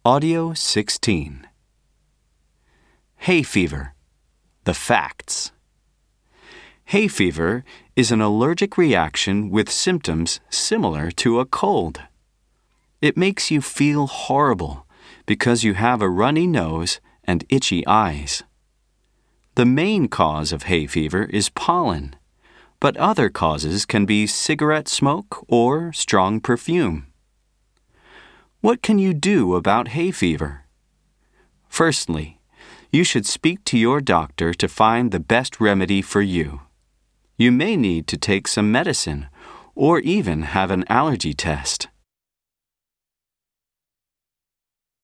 Audio 16. Hay fever. The facts. Hay fever is an allergic reaction with symptoms similar to a cold. It makes you feel horrible because you have a runny nose and itchy eyes. The main cause of hay fever is pollen, but other causes can be cigarette smoke or strong perfume. What can you do about hay fever? Firstly, you should speak to your doctor to find the best remedy for you. You may need to take some medicine or even have an allergy test.